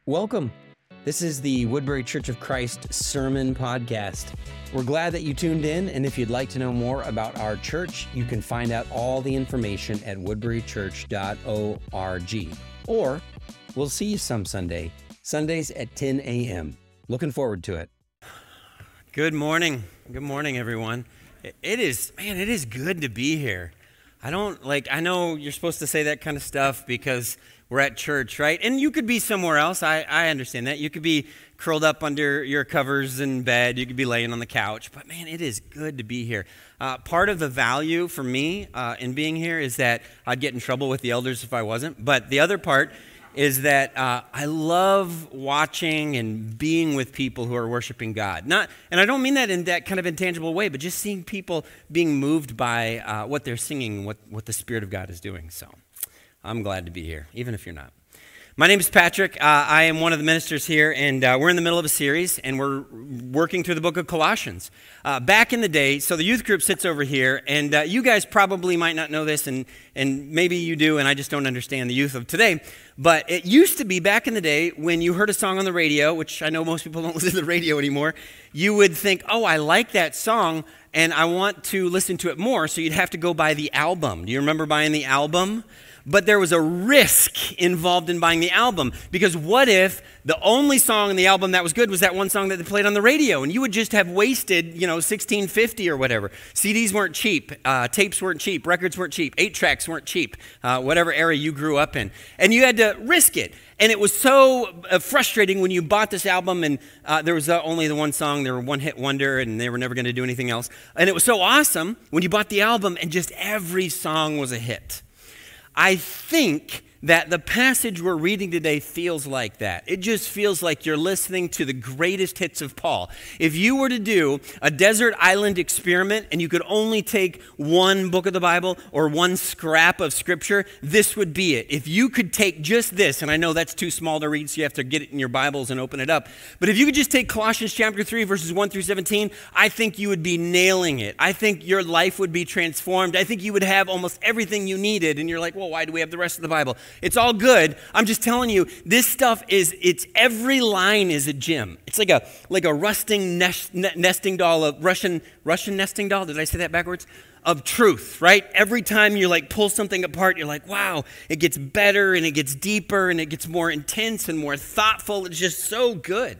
Welcome. This is the Woodbury Church of Christ Sermon Podcast. We're glad that you tuned in, and if you'd like to know more about our church, you can find out all the information at woodburychurch.org. Or we'll see you some Sunday, Sundays at 10 a.m. Looking forward to it. Good morning. Good morning, everyone. It is good to be here. I know you're supposed to say that kind of stuff because we're at church, right? And you could be somewhere else. I understand that. You could be curled up under your covers in bed. You could be laying on the couch. But man, it is good to be here. Part of the value for me in being here is that I'd get in trouble with the elders if I wasn't. But the other part is that I love watching and being with people who are worshiping God. And I don't mean that in that kind of intangible way, but just seeing people being moved by what they're singing, what the Spirit of God is doing. So I'm glad to be here, even if you're not. My name is Patrick. I am one of the ministers here, and we're in the middle of a series, and we're working through the book of Colossians. Back in the day, so the youth group sits over here, and you guys probably might not know this, and maybe you do, and I just don't understand the youth of today, but it used to be back in the day when you heard a song on the radio, which I know most people don't listen to the radio anymore, you would think, oh, I like that song, and I want to listen to it more, so you'd have to go buy the album. Do you remember buying the album? But there was a risk involved in buying the album, because what if the only song in the album that was good was that one song that they played on the radio, and you would just have wasted, $16.50 or whatever. CDs weren't cheap, tapes weren't cheap, records weren't cheap, 8-tracks weren't cheap, whatever era you grew up in, and you had to risk it. And it was so frustrating when you bought this album, and there was only the one song, they were one-hit wonder, and they were never going to do anything else. And it was so awesome when you bought the album, and just every song was a hit. I think that the passage we're reading today feels like that. It just feels like you're listening to the greatest hits of Paul. If you were to do a desert island experiment and you could only take one book of the Bible or one scrap of Scripture, this would be it. If you could take just this, and I know that's too small to read, so you have to get it in your Bibles and open it up, but if you could just take Colossians chapter 3, verses 1 through 17, I think you would be nailing it. I think your life would be transformed. I think you would have almost everything you needed, and you're like, well, why do we have the rest of the Bible? It's all good. I'm just telling you, this stuff it's every line is a gem. It's like a rusting nesting doll, a Russian nesting doll. Did I say that backwards? Of truth, right? Every time you pull something apart, you're like, wow, it gets better and it gets deeper and it gets more intense and more thoughtful. It's just so good.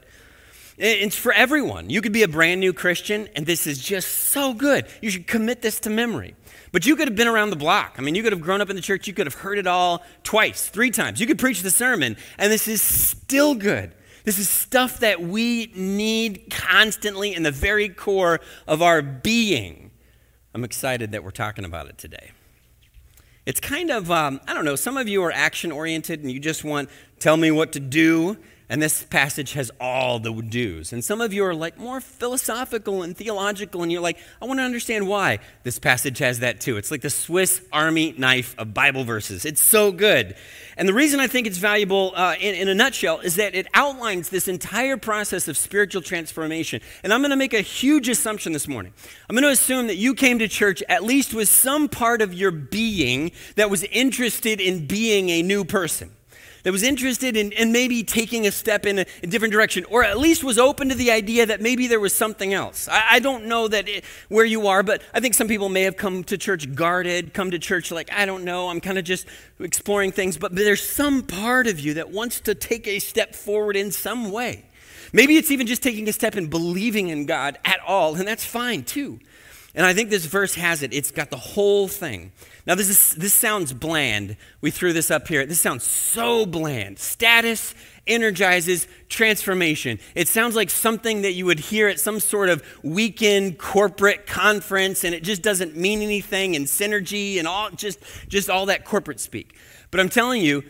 It's for everyone. You could be a brand new Christian, and this is just so good. You should commit this to memory. But you could have been around the block. I mean, you could have grown up in the church. You could have heard it all twice, 3 times. You could preach the sermon, and this is still good. This is stuff that we need constantly in the very core of our being. I'm excited that we're talking about it today. It's kind of, some of you are action-oriented, and you just want, tell me what to do. And this passage has all the do's. And some of you are more philosophical and theological, and you're like, I want to understand why. This passage has that too. It's like the Swiss Army knife of Bible verses. It's so good. And the reason I think it's valuable in a nutshell is that it outlines this entire process of spiritual transformation. And I'm going to make a huge assumption this morning. I'm going to assume that you came to church at least with some part of your being that was interested in being a new person, that was interested in maybe taking a step in a different direction, or at least was open to the idea that maybe there was something else. I don't know where you are, but I think some people may have come to church guarded, come to church I don't know, I'm kind of just exploring things, but there's some part of you that wants to take a step forward in some way. Maybe it's even just taking a step in believing in God at all, and that's fine too. And I think this verse has it. It's got the whole thing. Now, this sounds bland. We threw this up here. This sounds so bland. Status energizes transformation. It sounds like something that you would hear at some sort of weekend corporate conference, and it just doesn't mean anything, and synergy and all just all that corporate speak. But I'm telling you,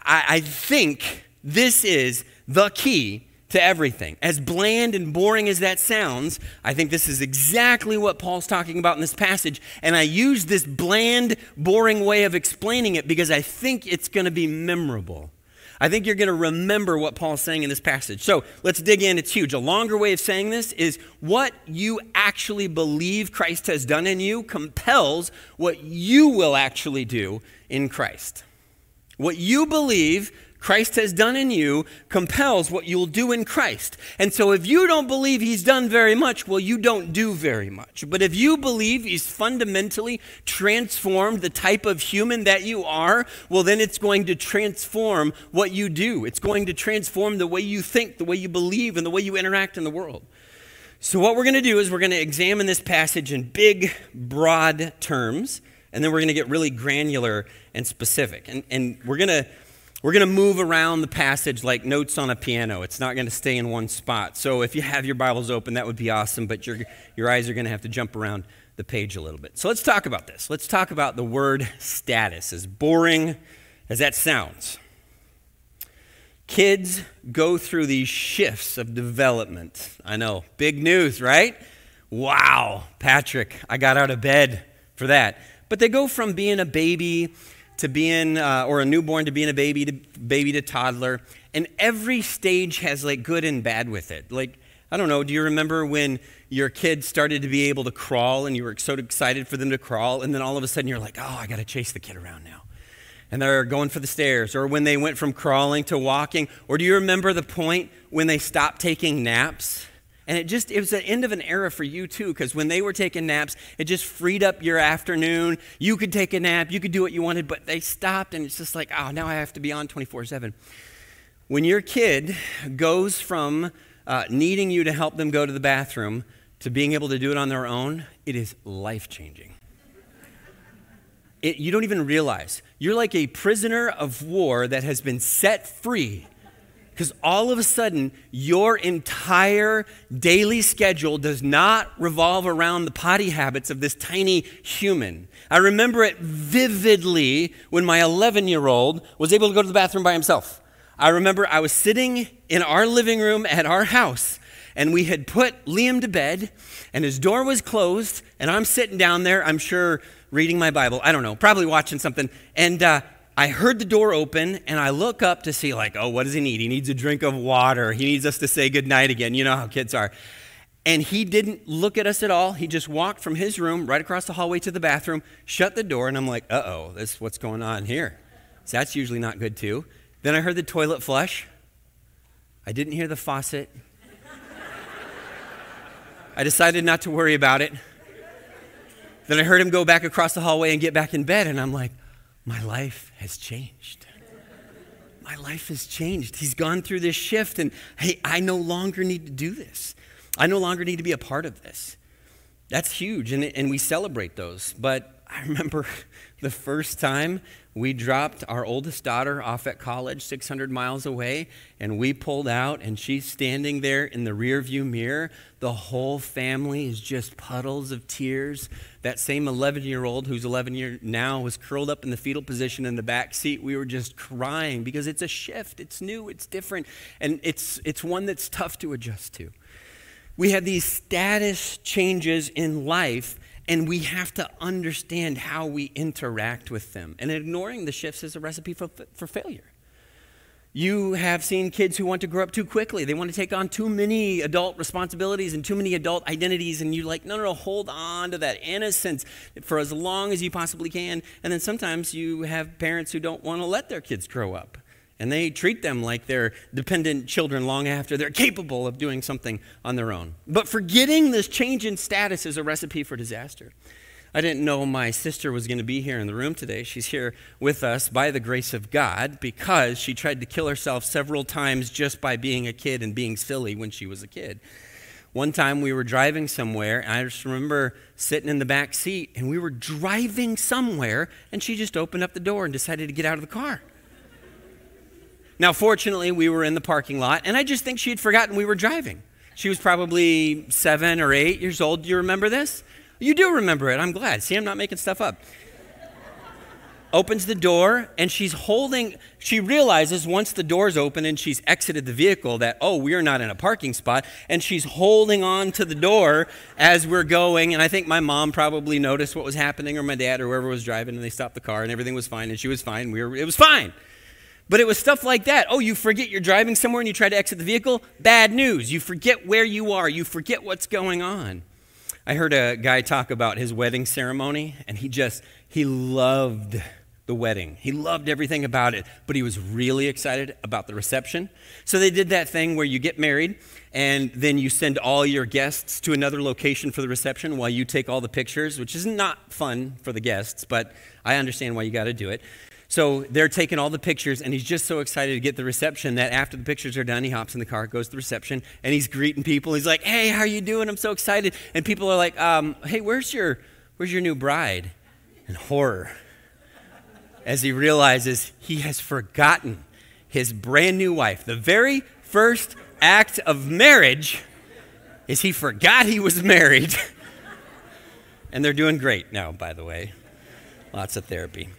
I think this is the key to everything. As bland and boring as that sounds, I think this is exactly what Paul's talking about in this passage, and I use this bland, boring way of explaining it because I think it's going to be memorable. I think you're going to remember what Paul's saying in this passage. So let's dig in. It's huge. A longer way of saying this is what you actually believe Christ has done in you compels what you will actually do in Christ. What you believe Christ has done in you compels what you'll do in Christ. And so if you don't believe he's done very much, well, you don't do very much. But if you believe he's fundamentally transformed the type of human that you are, well, then it's going to transform what you do. It's going to transform the way you think, the way you believe, and the way you interact in the world. So what we're going to do is we're going to examine this passage in big, broad terms, and then we're going to get really granular and specific. And we're going to move around the passage like notes on a piano. It's not going to stay in one spot. So if you have your Bibles open, that would be awesome, but your eyes are going to have to jump around the page a little bit. So let's talk about this. Let's talk about the word status, as boring as that sounds. Kids go through these shifts of development. I know, big news, right? Wow, Patrick, I got out of bed for that. But they go from being a baby to being, or a newborn to being a baby to toddler, and every stage has like good and bad with it. Like, I don't know, do you remember when your kid started to be able to crawl and you were so excited for them to crawl, and then all of a sudden you're like, oh, I got to chase the kid around now. And they're going for the stairs, or when they went from crawling to walking, or do you remember the point when they stopped taking naps? And it was the end of an era for you too, because when they were taking naps, it just freed up your afternoon. You could take a nap, you could do what you wanted, but they stopped, and it's just like, oh, now I have to be on 24/7. When your kid goes from needing you to help them go to the bathroom to being able to do it on their own, it is life-changing. You don't even realize. You're like a prisoner of war that has been set free, because all of a sudden, your entire daily schedule does not revolve around the potty habits of this tiny human. I remember it vividly when my 11-year-old was able to go to the bathroom by himself. I remember I was sitting in our living room at our house, and we had put Liam to bed, and his door was closed, and I'm sitting down there, I'm sure, reading my Bible, I don't know, probably watching something, and I heard the door open, and I look up to see, like, oh, what does he need? He needs a drink of water. He needs us to say goodnight again. You know how kids are. And he didn't look at us at all. He just walked from his room right across the hallway to the bathroom, shut the door, and I'm like, uh-oh, what's going on here? So that's usually not good, too. Then I heard the toilet flush. I didn't hear the faucet. I decided not to worry about it. Then I heard him go back across the hallway and get back in bed, and I'm like, my life has changed. My life has changed. He's gone through this shift, and hey, I no longer need to do this. I no longer need to be a part of this. That's huge, and we celebrate those. But I remember the first time we dropped our oldest daughter off at college 600 miles away, and we pulled out, and she's standing there in the rearview mirror. The whole family is just puddles of tears. That same 11-year-old who's 11 now was curled up in the fetal position in the back seat. We were just crying because it's a shift. It's new. It's different. And it's one that's tough to adjust to. We have these status changes in life, and we have to understand how we interact with them. And ignoring the shifts is a recipe for failure. You have seen kids who want to grow up too quickly. They want to take on too many adult responsibilities and too many adult identities, and you're like, no, hold on to that innocence for as long as you possibly can. And then sometimes you have parents who don't want to let their kids grow up, and they treat them like they're dependent children long after they're capable of doing something on their own. But forgetting this change in status is a recipe for disaster. I didn't know my sister was going to be here in the room today. She's here with us by the grace of God because she tried to kill herself several times just by being a kid and being silly when she was a kid. One time we were driving somewhere, and I just remember sitting in the back seat, and we were driving somewhere, and she just opened up the door and decided to get out of the car. Now, fortunately, we were in the parking lot, and I just think she had forgotten we were driving. She was probably 7 or 8 years old. Do you remember this? You do remember it. I'm glad. See, I'm not making stuff up. Opens the door, and she realizes once the door's open and she's exited the vehicle that, oh, we're not in a parking spot, and she's holding on to the door as we're going, and I think my mom probably noticed what was happening, or my dad, or whoever was driving, and they stopped the car, and everything was fine, and she was fine. It was fine. But it was stuff like that. Oh, you forget you're driving somewhere and you try to exit the vehicle? Bad news. You forget where you are. You forget what's going on. I heard a guy talk about his wedding ceremony, and he loved the wedding. He loved everything about it, but he was really excited about the reception. So they did that thing where you get married and then you send all your guests to another location for the reception while you take all the pictures, which is not fun for the guests, but I understand why you got to do it. So they're taking all the pictures, and he's just so excited to get the reception that after the pictures are done, he hops in the car, goes to the reception, and he's greeting people. He's like, "Hey, how are you doing? I'm so excited." And people are like, "Hey, where's your new bride?" And horror, as he realizes he has forgotten his brand new wife. The very first act of marriage is he forgot he was married. And they're doing great now, by the way. Lots of therapy.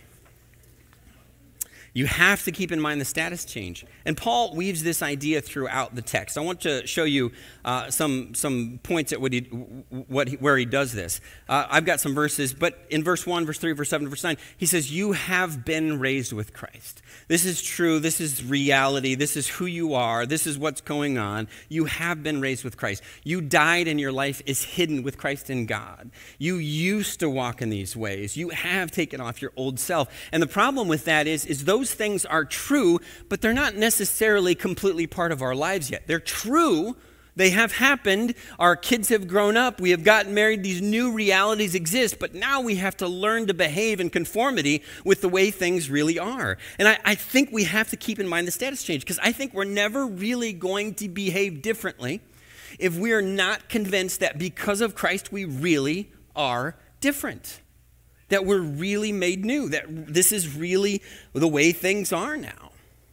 You have to keep in mind the status change. And Paul weaves this idea throughout the text. I want to show you some points at where he does this. I've got some verses, but in verse 1, verse 3, verse 7, verse 9, he says, "You have been raised with Christ." This is true. This is reality. This is who you are. This is what's going on. You have been raised with Christ. You died and your life is hidden with Christ in God. You used to walk in these ways. You have taken off your old self. And the problem with that is those things are true, but they're not necessarily completely part of our lives yet. They're true. They have happened. Our kids have grown up. We have gotten married. These new realities exist, but now we have to learn to behave in conformity with the way things really are. And I think we have to keep in mind the status change, because I think we're never really going to behave differently if we are not convinced that because of Christ we really are different, that we're really made new, that this is really the way things are now.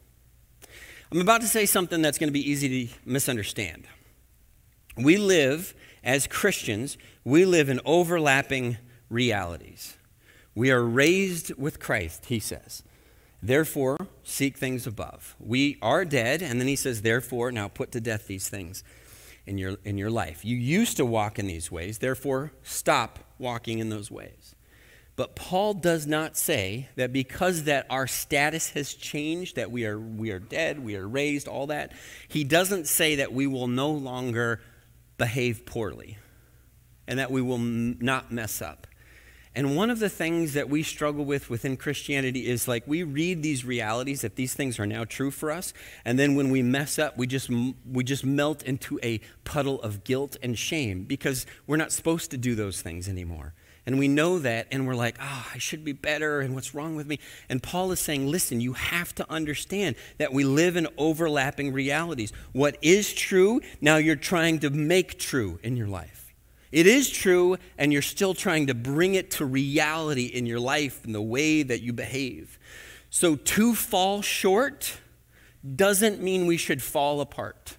I'm about to say something that's going to be easy to misunderstand. We live, as Christians, we live in overlapping realities. We are raised with Christ, he says. Therefore, seek things above. We are dead, and then he says, therefore, now put to death these things in your life. You used to walk in these ways, therefore, stop walking in those ways. But Paul does not say that because that our status has changed, that we are dead, we are raised, all that. He doesn't say that we will no longer behave poorly and that we will not mess up. And one of the things that we struggle with within Christianity is, like, we read these realities that these things are now true for us, and then when we mess up, we just melt into a puddle of guilt and shame because we're not supposed to do those things anymore. And we know that, and we're like, I should be better, and what's wrong with me? And Paul is saying, listen, you have to understand that we live in overlapping realities. What is true, now you're trying to make true in your life. It is true, and you're still trying to bring it to reality in your life and the way that you behave. So to fall short doesn't mean we should fall apart.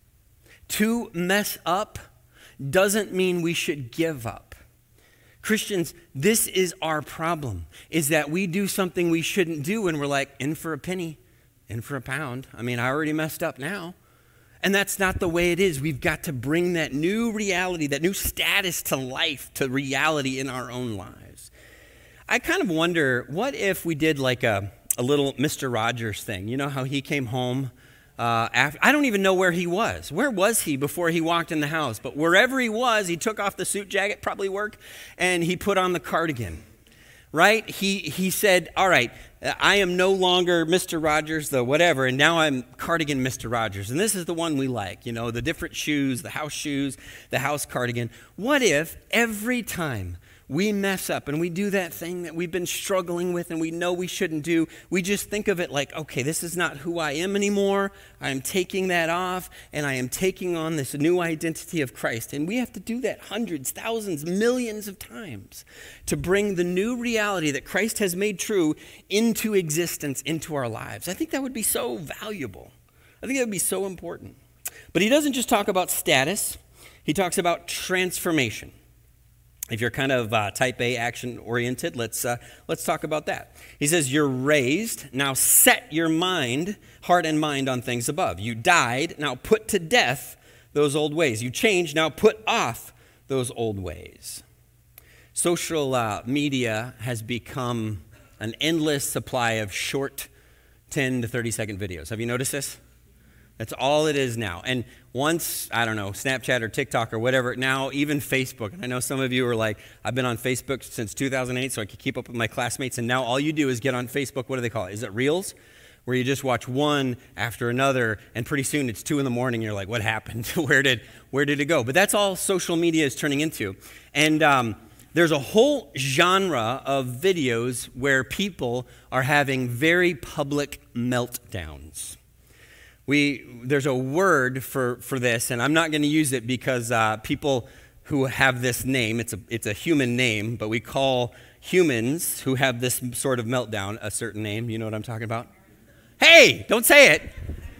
To mess up doesn't mean we should give up. Christians, this is our problem, is that we do something we shouldn't do and we're like, in for a penny, in for a pound. I mean, I already messed up now. And that's not the way it is. We've got to bring that new reality, that new status to life, to reality in our own lives. I kind of wonder, what if we did like a little Mr. Rogers thing? You know how he came home I don't even know where he was. Where was he before he walked in the house? But wherever he was, he took off the suit jacket, probably work, and he put on the cardigan, right? He said, all right, I am no longer Mr. Rogers, the whatever, and now I'm cardigan Mr. Rogers. And this is the one we like, you know, the different shoes, the house cardigan. What if every time we mess up and we do that thing that we've been struggling with and we know we shouldn't do, we just think of it like, okay, this is not who I am anymore. I am taking that off and I am taking on this new identity of Christ. And we have to do that hundreds, thousands, millions of times to bring the new reality that Christ has made true into existence, into our lives. I think that would be so valuable. I think that would be so important. But he doesn't just talk about status. He talks about transformation. If you're kind of type A action oriented, let's talk about that. He says, you're raised, now set your mind, heart and mind on things above. You died, now put to death those old ways. You changed, now put off those old ways. Social media has become an endless supply of short 10 to 30 second videos. Have you noticed this? That's all it is now. And once, I don't know, Snapchat or TikTok or whatever, now even Facebook. And I know some of you are like, I've been on Facebook since 2008 so I could keep up with my classmates. And now all you do is get on Facebook. What do they call it? Is it Reels? Where you just watch one after another, and pretty soon it's 2 a.m. You're like, what happened? Where did it go? But that's all social media is turning into. And there's a whole genre of videos where people are having very public meltdowns. There's a word for this, and I'm not going to use it because people who have this name, it's a human name, but we call humans who have this sort of meltdown a certain name. You know what I'm talking about? Hey, don't say it.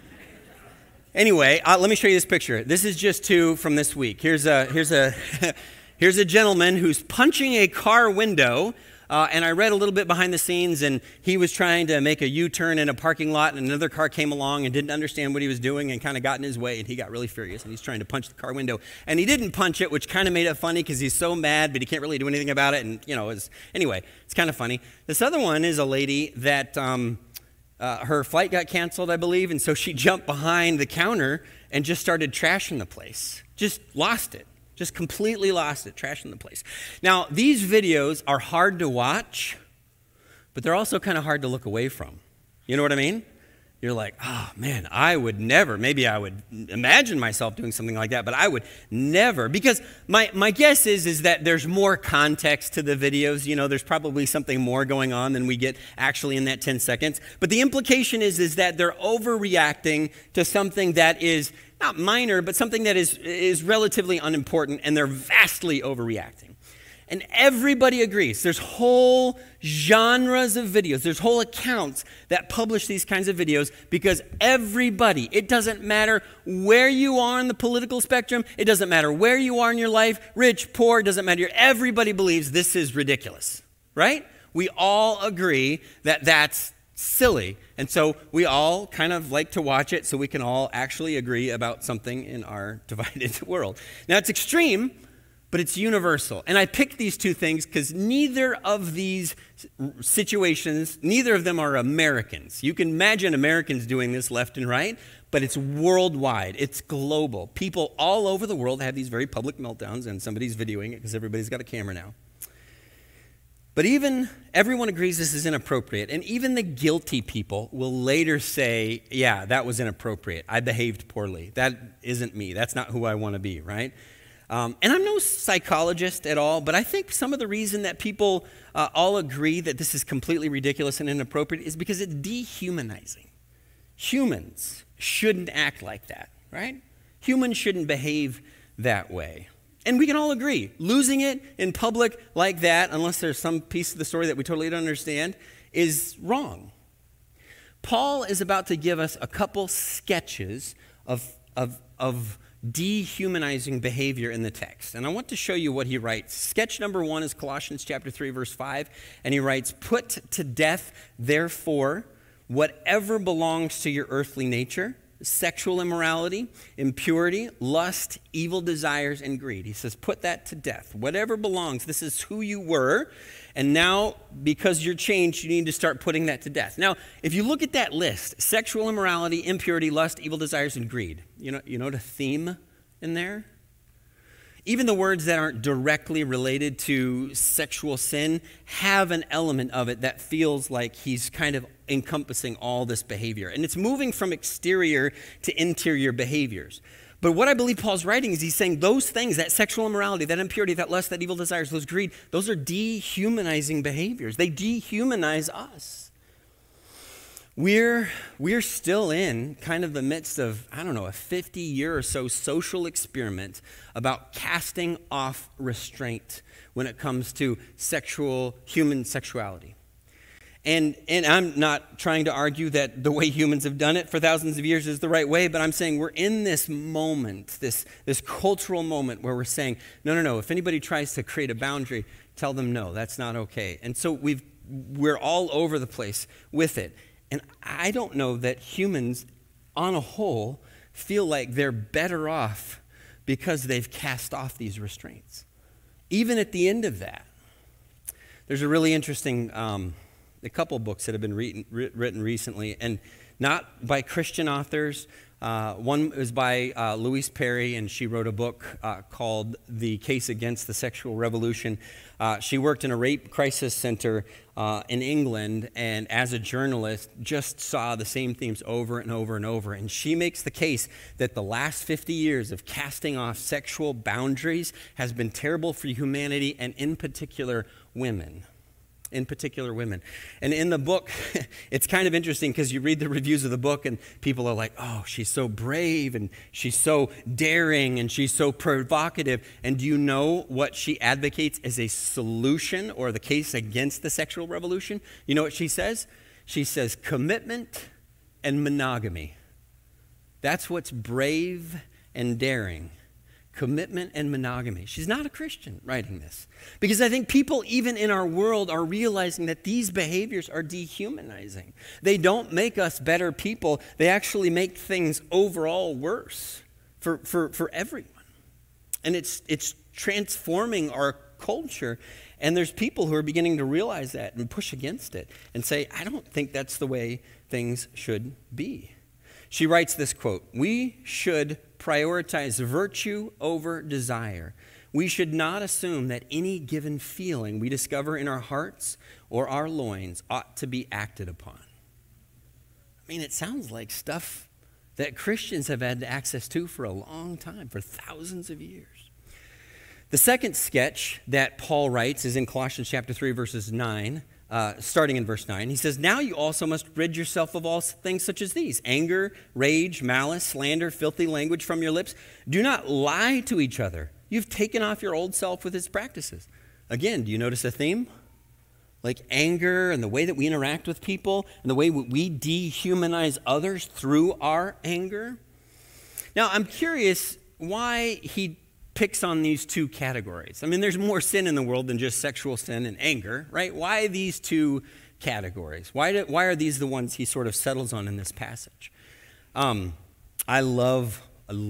Anyway, let me show you this picture. This is just two from this week. Here's a gentleman who's punching a car window, and I read a little bit behind the scenes, and he was trying to make a U-turn in a parking lot, and another car came along and didn't understand what he was doing and kind of got in his way, and he got really furious, and he's trying to punch the car window. And he didn't punch it, which kind of made it funny because he's so mad, but he can't really do anything about it, and, anyway, it's kind of funny. This other one is a lady that her flight got canceled, I believe, and so she jumped behind the counter and just started trashing the place. Just lost it. Just completely lost it, trashing the place. Now, these videos are hard to watch, but they're also kind of hard to look away from. You know what I mean? You're like, oh, man, I would never. Maybe I would imagine myself doing something like that, but I would never. Because my guess is that there's more context to the videos. There's probably something more going on than we get actually in that 10 seconds. But the implication is that they're overreacting to something that is not minor, but something that is relatively unimportant, and they're vastly overreacting. And everybody agrees. There's whole genres of videos. There's whole accounts that publish these kinds of videos because everybody, it doesn't matter where you are on the political spectrum. It doesn't matter where you are in your life, rich, poor, it doesn't matter. Everybody believes this is ridiculous, right? We all agree that that's silly. And so we all kind of like to watch it so we can all actually agree about something in our divided world. Now, it's extreme, but it's universal. And I picked these two things because neither of these situations, neither of them are Americans. You can imagine Americans doing this left and right, but it's worldwide. It's global. People all over the world have these very public meltdowns, and somebody's videoing it because everybody's got a camera now. But everyone agrees this is inappropriate, and even the guilty people will later say, yeah, that was inappropriate. I behaved poorly. That isn't me. That's not who I want to be, right? And I'm no psychologist at all, but I think some of the reason that people all agree that this is completely ridiculous and inappropriate is because it's dehumanizing. Humans shouldn't act like that, right? Humans shouldn't behave that way. And we can all agree, losing it in public like that, unless there's some piece of the story that we totally don't understand, is wrong. Paul is about to give us a couple sketches of dehumanizing behavior in the text. And I want to show you what he writes. Sketch number 1 is Colossians chapter 3, verse 5. And he writes, "Put to death, therefore, whatever belongs to your earthly nature, sexual immorality, impurity, lust, evil desires, and greed." He says, put that to death. Whatever belongs, this is who you were. And now, because you're changed, you need to start putting that to death. Now, if you look at that list, sexual immorality, impurity, lust, evil desires, and greed, you know the theme in there? Even the words that aren't directly related to sexual sin have an element of it that feels like he's kind of encompassing all this behavior. And it's moving from exterior to interior behaviors. But what I believe Paul's writing is he's saying those things, that sexual immorality, that impurity, that lust, that evil desires, those greed, those are dehumanizing behaviors. They dehumanize us. We're still in kind of the midst of, a 50-year or so social experiment about casting off restraint when it comes to human sexuality. And I'm not trying to argue that the way humans have done it for thousands of years is the right way, but I'm saying we're in this moment, this cultural moment where we're saying, no, if anybody tries to create a boundary, tell them no, that's not okay. And so we're all over the place with it. And I don't know that humans, on a whole, feel like they're better off because they've cast off these restraints. Even at the end of that, there's a really interesting a couple books that have been written recently, and not by Christian authors, One is by Louise Perry, and she wrote a book called The Case Against the Sexual Revolution. She worked in a rape crisis center in England, and as a journalist, just saw the same themes over and over and over. And she makes the case that the last 50 years of casting off sexual boundaries has been terrible for humanity, and in particular, women. And in the book, it's kind of interesting because you read the reviews of the book and people are like, oh, she's so brave and she's so daring and she's so provocative. And do you know what she advocates as a solution or the case against the sexual revolution? You know what she says? She says commitment and monogamy. That's what's brave and daring. Commitment and monogamy. She's not a Christian writing this. Because I think people even in our world are realizing that these behaviors are dehumanizing. They don't make us better people. They actually make things overall worse for everyone. And it's transforming our culture. And there's people who are beginning to realize that and push against it and say, I don't think that's the way things should be. She writes this quote, "We should prioritize virtue over desire. We should not assume that any given feeling we discover in our hearts or our loins ought to be acted upon." I mean, it sounds like stuff that Christians have had access to for a long time, for thousands of years. The second sketch that Paul writes is in Colossians chapter 3, verses 9. Starting in verse 9, he says, "Now you also must rid yourself of all things such as these: anger, rage, malice, slander, filthy language from your lips. Do not lie to each other. You've taken off your old self with its practices." Again, do you notice a theme? Like anger and the way that we interact with people and the way we dehumanize others through our anger. Now, I'm curious why he picks on these two categories. I mean, there's more sin in the world than just sexual sin and anger, right? Why these two categories? Why are these the ones he sort of settles on in this passage? I love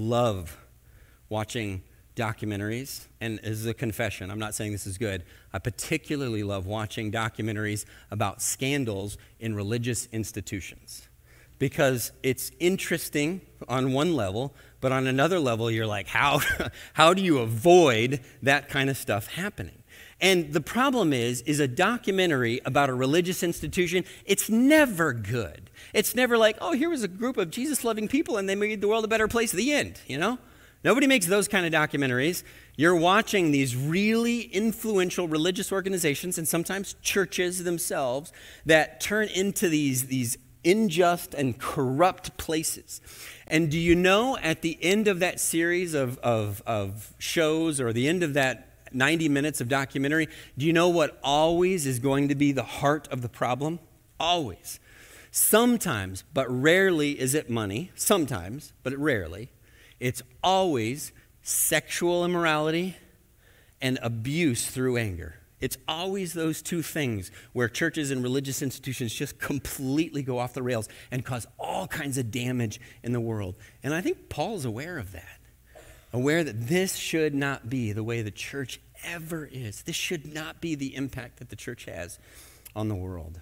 watching documentaries, and this is a confession, I'm not saying this is good. I particularly love watching documentaries about scandals in religious institutions because it's interesting on one level, but on another level, you're like, how do you avoid that kind of stuff happening? And the problem is a documentary about a religious institution, it's never good. It's never like, oh, here was a group of Jesus-loving people and they made the world a better place at the end, you know? Nobody makes those kind of documentaries. You're watching these really influential religious organizations and sometimes churches themselves that turn into these unjust and corrupt places. And do you know at the end of that series of shows or the end of that 90 minutes of documentary, do you know what always is going to be the heart of the problem? Always. Sometimes, but rarely is it money. Sometimes, but rarely. It's always sexual immorality and abuse through anger. It's always those two things where churches and religious institutions just completely go off the rails and cause all kinds of damage in the world. And I think Paul's aware of that, aware that this should not be the way the church ever is. This should not be the impact that the church has on the world.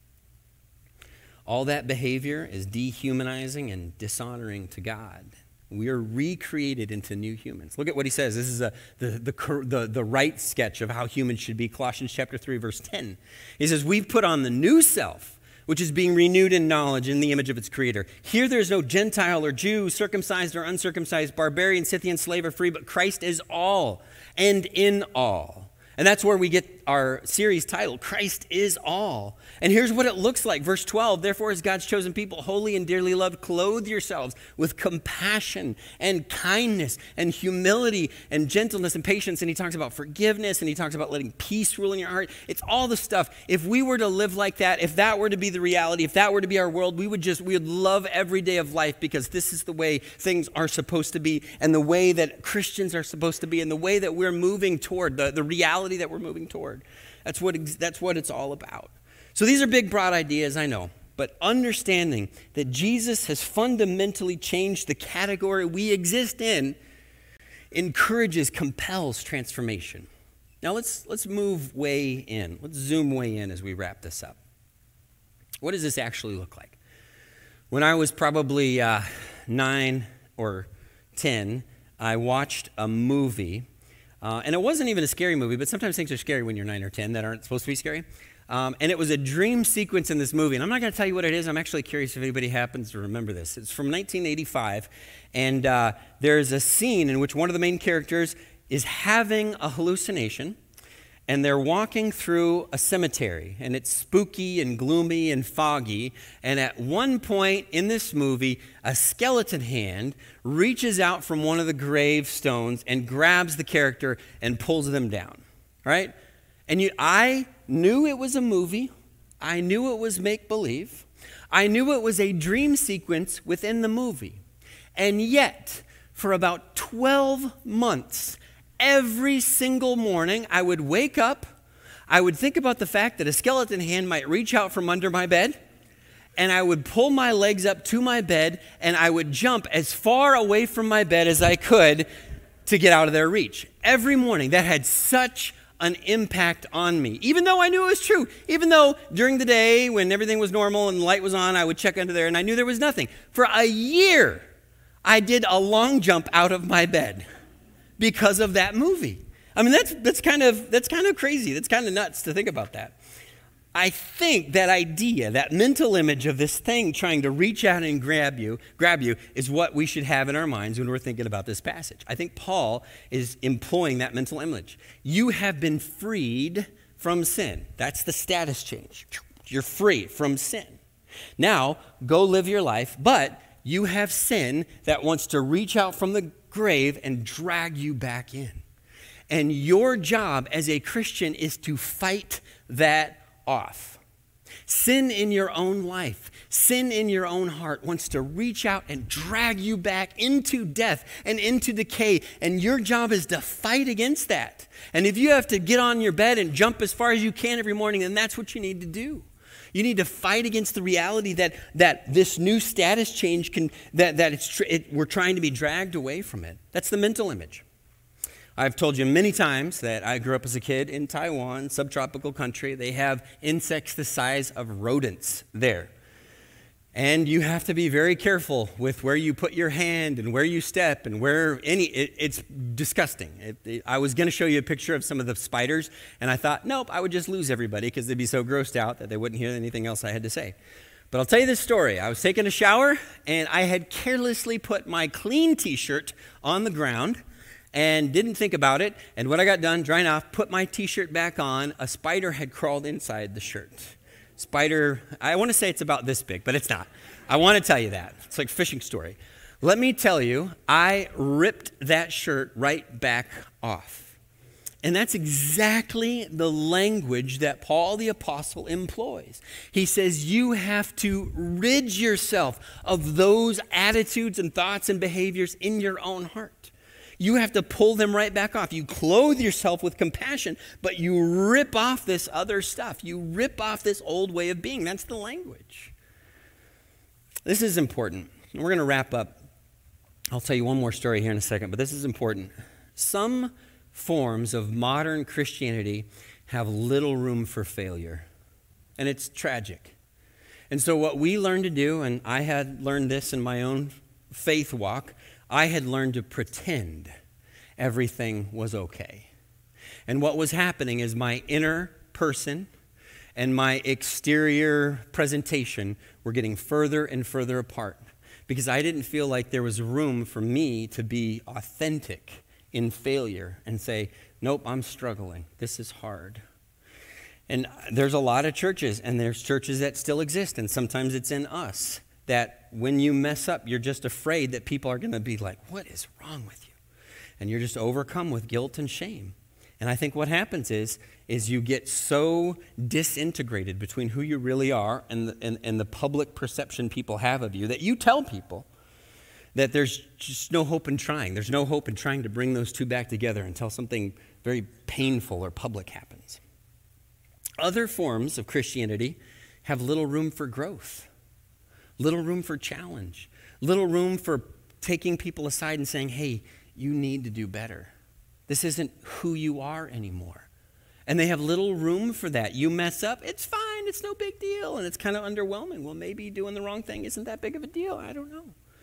All that behavior is dehumanizing and dishonoring to God. We are recreated into new humans. Look at what he says. This is the right sketch of how humans should be. Colossians chapter 3, verse 10. He says, "We've put on the new self, which is being renewed in knowledge in the image of its creator. Here there's no Gentile or Jew, circumcised or uncircumcised, barbarian, Scythian, slave or free, but Christ is all and in all." And that's where we get our series title, Christ is All. And here's what it looks like. Verse 12, "Therefore, as God's chosen people, holy and dearly loved, clothe yourselves with compassion and kindness and humility and gentleness and patience." And he talks about forgiveness and he talks about letting peace rule in your heart. It's all the stuff. If we were to live like that, if that were to be the reality, if that were to be our world, we would love every day of life because this is the way things are supposed to be and the way that Christians are supposed to be and the way that we're moving toward, the reality that we're moving toward. That's what it's all about. So these are big, broad ideas, I know. But understanding that Jesus has fundamentally changed the category we exist in encourages, compels transformation. Now let's move way in. Let's zoom way in as we wrap this up. What does this actually look like? When I was probably 9 or 10, I watched a movie, and it wasn't even a scary movie, but sometimes things are scary when you're 9 or 10 that aren't supposed to be scary. And it was a dream sequence in this movie, and I'm not going to tell you what it is. I'm actually curious if anybody happens to remember this. It's from 1985, and there's a scene in which one of the main characters is having a hallucination, and they're walking through a cemetery, and it's spooky and gloomy and foggy, and at one point in this movie, a skeleton hand reaches out from one of the gravestones and grabs the character and pulls them down, right? And I knew it was a movie. I knew it was make-believe. I knew it was a dream sequence within the movie. And yet, for about 12 months, every single morning, I would wake up, I would think about the fact that a skeleton hand might reach out from under my bed, and I would pull my legs up to my bed, and I would jump as far away from my bed as I could to get out of their reach. Every morning, that had such an impact on me, even though I knew it was true, even though during the day when everything was normal and the light was on, I would check under there, and I knew there was nothing. For a year, I did a long jump out of my bed because of that movie. I mean, that's kind of crazy. That's kind of nuts to think about that. I think that idea, that mental image of this thing trying to reach out and grab you, is what we should have in our minds when we're thinking about this passage. I think Paul is employing that mental image. You have been freed from sin. That's the status change. You're free from sin. Now, go live your life, but you have sin that wants to reach out from the grave and drag you back in. And your job as a Christian is to fight that off. Sin in your own life, sin in your own heart wants to reach out and drag you back into death and into decay. And your job is to fight against that. And if you have to get on your bed and jump as far as you can every morning, then that's what you need to do. You need to fight against the reality that this new status change we're trying to be dragged away from it. That's the mental image. I've told you many times that I grew up as a kid in Taiwan, subtropical country. They have insects the size of rodents there. And you have to be very careful with where you put your hand and where you step and it's disgusting. I was going to show you a picture of some of the spiders, and I thought, nope, I would just lose everybody because they'd be so grossed out that they wouldn't hear anything else I had to say. But I'll tell you this story. I was taking a shower, and I had carelessly put my clean t-shirt on the ground and didn't think about it. And when I got done drying off, put my t-shirt back on, a spider had crawled inside the shirt. Spider, I want to say it's about this big, but it's not. I want to tell you that. It's like a fishing story. Let me tell you, I ripped that shirt right back off. And that's exactly the language that Paul the Apostle employs. He says you have to rid yourself of those attitudes and thoughts and behaviors in your own heart. You have to pull them right back off. You clothe yourself with compassion, but you rip off this other stuff. You rip off this old way of being. That's the language. This is important. We're going to wrap up. I'll tell you one more story here in a second, but this is important. Some forms of modern Christianity have little room for failure, and it's tragic. And so what we learn to do, and I had learned this in my own faith walk, I had learned to pretend everything was okay. And what was happening is my inner person and my exterior presentation were getting further and further apart because I didn't feel like there was room for me to be authentic in failure and say, nope, I'm struggling. This is hard. And there's a lot of churches, and there's churches that still exist, and sometimes it's in us, that when you mess up, you're just afraid that people are going to be like, what is wrong with you? And you're just overcome with guilt and shame. And I think what happens is you get so disintegrated between who you really are and the public perception people have of you that you tell people that there's just no hope in trying. There's no hope in trying to bring those two back together until something very painful or public happens. Other forms of Christianity have little room for growth, little room for challenge, little room for taking people aside and saying, hey, you need to do better. This isn't who you are anymore. And they have little room for that. You mess up, it's fine, it's no big deal, and it's kind of underwhelming. Well, maybe doing the wrong thing isn't that big of a deal. I don't know.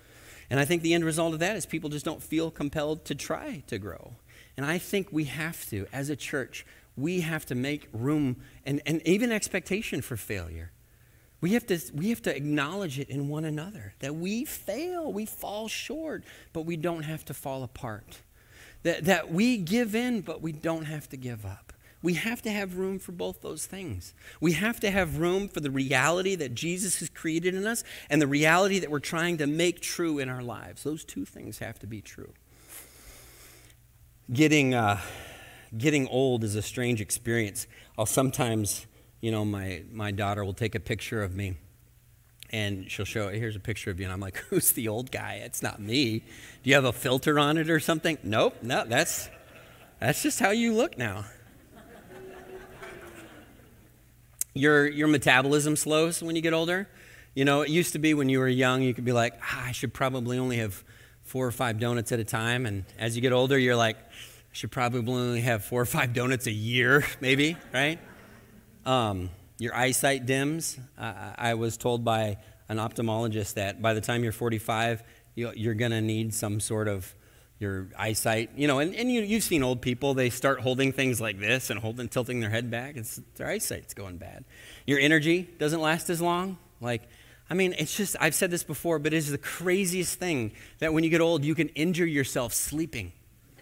And I think the end result of that is people just don't feel compelled to try to grow. And I think we have to, as a church, we have to make room and even expectation for failure. We have to acknowledge it in one another, that we fail, we fall short, but we don't have to fall apart. That we give in, but we don't have to give up. We have to have room for both those things. We have to have room for the reality that Jesus has created in us and the reality that we're trying to make true in our lives. Those two things have to be true. Getting old is a strange experience. I'll sometimes, my daughter will take a picture of me and she'll show, here's a picture of you. And I'm like, who's the old guy? It's not me. Do you have a filter on it or something? Nope, no, that's just how you look now. Your metabolism slows when you get older. It used to be when you were young, you could be like, I should probably only have 4 or 5 donuts at a time. And as you get older, you're like, I should probably only have 4 or 5 donuts a year, maybe, right? Your eyesight dims. I was told by an ophthalmologist that by the time you're 45, you're going to need some sort of your eyesight. And you've seen old people, they start holding things like this and tilting their head back. Their eyesight's going bad. Your energy doesn't last as long. It's just, I've said this before, but it's the craziest thing that when you get old, you can injure yourself sleeping.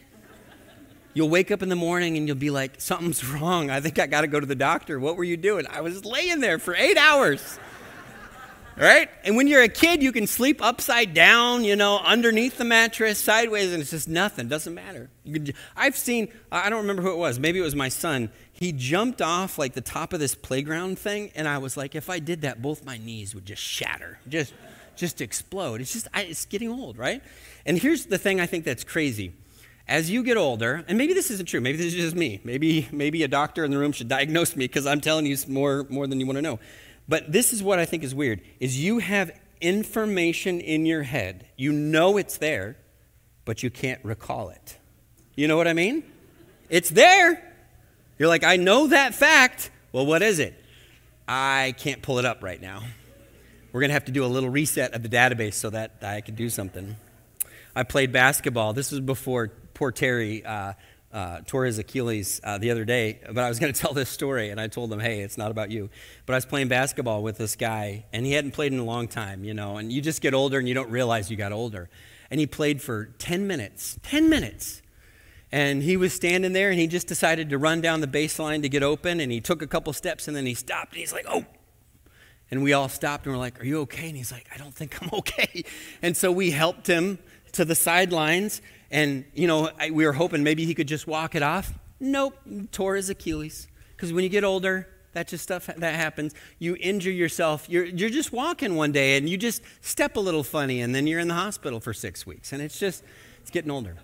You'll wake up in the morning and you'll be like, something's wrong. I think I got to go to the doctor. What were you doing? I was laying there for 8 hours. Right? And when you're a kid, you can sleep upside down, underneath the mattress, sideways, and it's just nothing. Doesn't matter. I've seen, I don't remember who it was. Maybe it was my son. He jumped off the top of this playground thing, and I was like, if I did that, both my knees would just shatter, just explode. It's getting old, right? And here's the thing I think that's crazy. As you get older, and maybe this isn't true, maybe this is just me. Maybe a doctor in the room should diagnose me because I'm telling you more than you want to know. But this is what I think is weird, is you have information in your head. You know it's there, but you can't recall it. You know what I mean? It's there. You're like, I know that fact. Well, what is it? I can't pull it up right now. We're going to have to do a little reset of the database so that I can do something. I played basketball. This was before poor Terry tore his Achilles the other day, but I was going to tell this story, and I told him, hey, it's not about you. But I was playing basketball with this guy, and he hadn't played in a long time, and you just get older, and you don't realize you got older. And he played for 10 minutes, and he was standing there, and he just decided to run down the baseline to get open, and he took a couple steps, and then he stopped, and he's like, oh. And we all stopped, and we're like, are you okay? And he's like, I don't think I'm okay. And so we helped him to the sidelines, and, we were hoping maybe he could just walk it off. Nope, tore his Achilles. Because when you get older, that's just stuff that happens. You injure yourself. You're just walking one day, and you just step a little funny, and then you're in the hospital for 6 weeks. And it's getting older.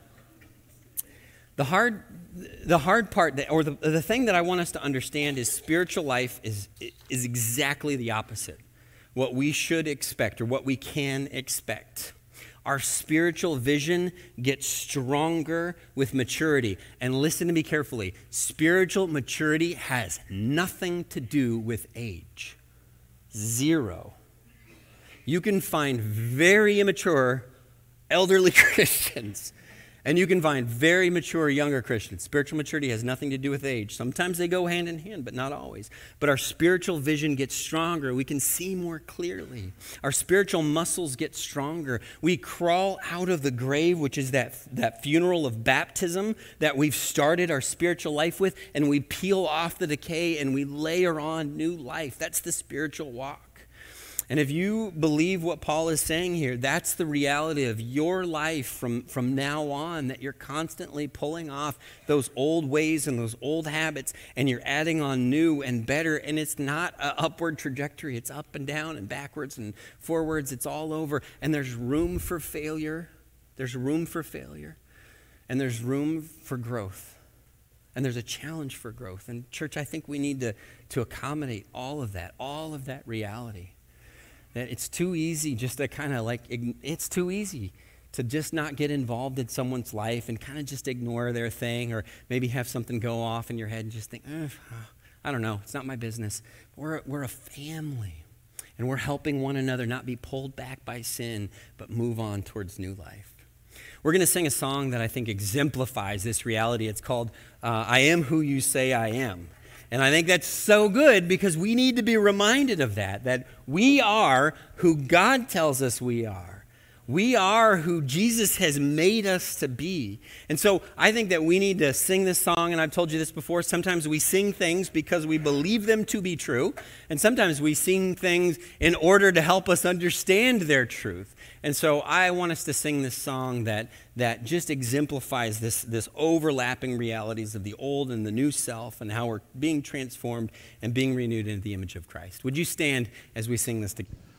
The hard part, or the thing that I want us to understand is spiritual life is exactly the opposite. What we should expect, or what we can expect. Our spiritual vision gets stronger with maturity. And listen to me carefully. Spiritual maturity has nothing to do with age. 0. You can find very immature elderly Christians, and you can find very mature younger Christians. Spiritual maturity has nothing to do with age. Sometimes they go hand in hand, but not always. But our spiritual vision gets stronger. We can see more clearly. Our spiritual muscles get stronger. We crawl out of the grave, which is that funeral of baptism that we've started our spiritual life with, and we peel off the decay and we layer on new life. That's the spiritual walk. And if you believe what Paul is saying here, that's the reality of your life from now on, that you're constantly pulling off those old ways and those old habits, and you're adding on new and better, and it's not an upward trajectory. It's up and down and backwards and forwards. It's all over, and there's room for failure. There's room for failure, and there's room for growth, and there's a challenge for growth. And church, I think we need to accommodate all of that reality. That it's too easy just to it's too easy to just not get involved in someone's life and kind of just ignore their thing, or maybe have something go off in your head and just think, I don't know, it's not my business. We're a family. and we're helping one another not be pulled back by sin, but move on towards new life. We're going to sing a song that I think exemplifies this reality. It's called I Am Who You Say I Am. And I think that's so good because we need to be reminded of that we are who God tells us we are. We are who Jesus has made us to be. And so I think that we need to sing this song, and I've told you this before, sometimes we sing things because we believe them to be true, and sometimes we sing things in order to help us understand their truth. And so I want us to sing this song that just exemplifies this overlapping realities of the old and the new self and how we're being transformed and being renewed into the image of Christ. Would you stand as we sing this together?